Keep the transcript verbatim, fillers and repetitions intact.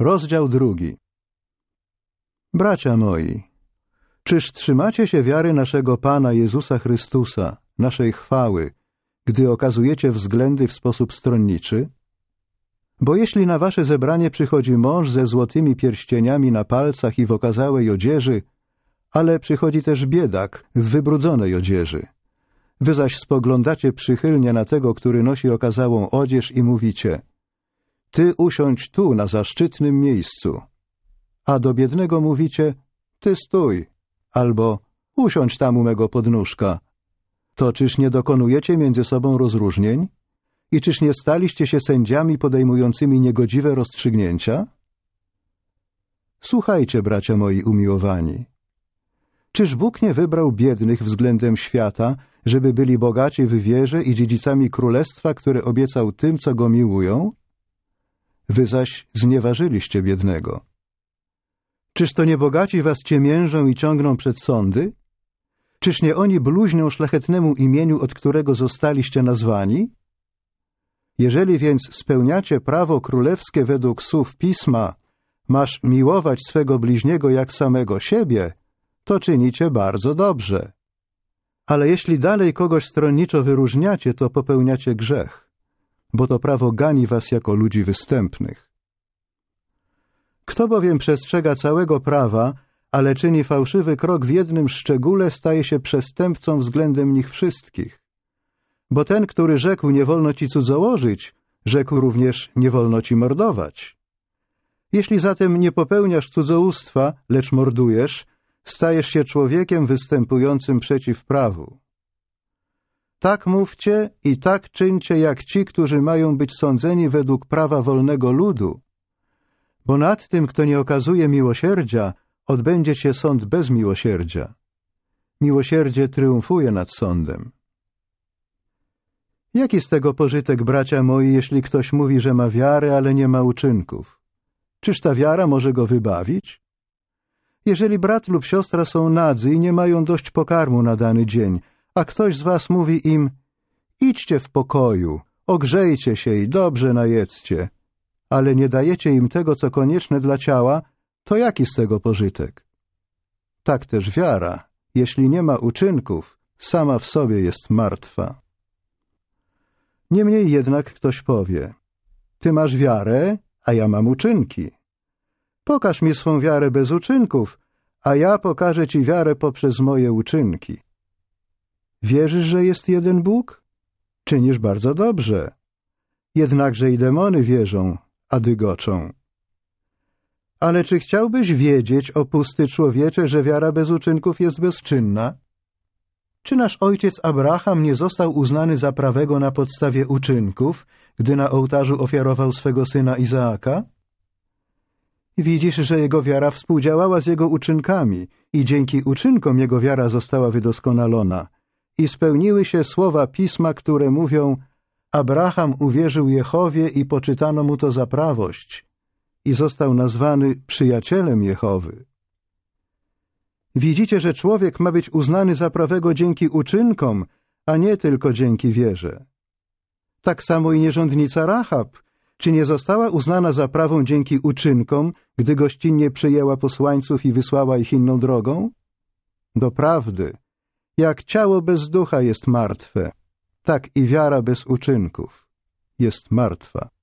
Rozdział drugi. Bracia moi, czyż trzymacie się wiary naszego Pana Jezusa Chrystusa, naszej chwały, gdy okazujecie względy w sposób stronniczy? Bo jeśli na wasze zebranie przychodzi mąż ze złotymi pierścieniami na palcach i w okazałej odzieży, ale przychodzi też biedak w wybrudzonej odzieży, wy zaś spoglądacie przychylnie na tego, który nosi okazałą odzież i mówicie: ty usiądź tu na zaszczytnym miejscu. A do biednego mówicie: ty stój, albo usiądź tam u mego podnóżka. To czyż nie dokonujecie między sobą rozróżnień? I czyż nie staliście się sędziami podejmującymi niegodziwe rozstrzygnięcia? Słuchajcie, bracia moi umiłowani. Czyż Bóg nie wybrał biednych względem świata, żeby byli bogaci w wierze i dziedzicami królestwa, które obiecał tym, co go miłują? Wy zaś znieważyliście biednego. Czyż to nie bogaci was ciemiężą i ciągną przed sądy? Czyż nie oni bluźnią szlachetnemu imieniu, od którego zostaliście nazwani? Jeżeli więc spełniacie prawo królewskie według słów Pisma, masz miłować swego bliźniego jak samego siebie, to czynicie bardzo dobrze. Ale jeśli dalej kogoś stronniczo wyróżniacie, to popełniacie grzech, bo to prawo gani was jako ludzi występnych. Kto bowiem przestrzega całego prawa, ale czyni fałszywy krok w jednym szczególe, staje się przestępcą względem nich wszystkich. Bo ten, który rzekł: nie wolno ci cudzołożyć, rzekł również: nie wolno ci mordować. Jeśli zatem nie popełniasz cudzołóstwa, lecz mordujesz, stajesz się człowiekiem występującym przeciw prawu. Tak mówcie i tak czyńcie jak ci, którzy mają być sądzeni według prawa wolnego ludu, bo nad tym, kto nie okazuje miłosierdzia, odbędzie się sąd bez miłosierdzia. Miłosierdzie triumfuje nad sądem. Jaki z tego pożytek, bracia moi, jeśli ktoś mówi, że ma wiarę, ale nie ma uczynków? Czyż ta wiara może go wybawić? Jeżeli brat lub siostra są nadzy i nie mają dość pokarmu na dany dzień, a ktoś z was mówi im: idźcie w pokoju, ogrzejcie się i dobrze najedzcie, ale nie dajecie im tego, co konieczne dla ciała, to jaki z tego pożytek? Tak też wiara, jeśli nie ma uczynków, sama w sobie jest martwa. Niemniej jednak ktoś powie: ty masz wiarę, a ja mam uczynki. Pokaż mi swą wiarę bez uczynków, a ja pokażę ci wiarę poprzez moje uczynki. Wierzysz, że jest jeden Bóg? Czynisz bardzo dobrze. Jednakże i demony wierzą, a dygoczą. Ale czy chciałbyś wiedzieć, o pusty człowiecze, że wiara bez uczynków jest bezczynna? Czy nasz ojciec Abraham nie został uznany za prawego na podstawie uczynków, gdy na ołtarzu ofiarował swego syna Izaaka? Widzisz, że jego wiara współdziałała z jego uczynkami i dzięki uczynkom jego wiara została wydoskonalona. I spełniły się słowa Pisma, które mówią: Abraham uwierzył Jehowie i poczytano mu to za prawość i został nazwany przyjacielem Jehowy. Widzicie, że człowiek ma być uznany za prawego dzięki uczynkom, a nie tylko dzięki wierze. Tak samo i nierządnica Rahab, czy nie została uznana za prawą dzięki uczynkom, gdy gościnnie przyjęła posłańców i wysłała ich inną drogą? Doprawdy, jak ciało bez ducha jest martwe, tak i wiara bez uczynków jest martwa.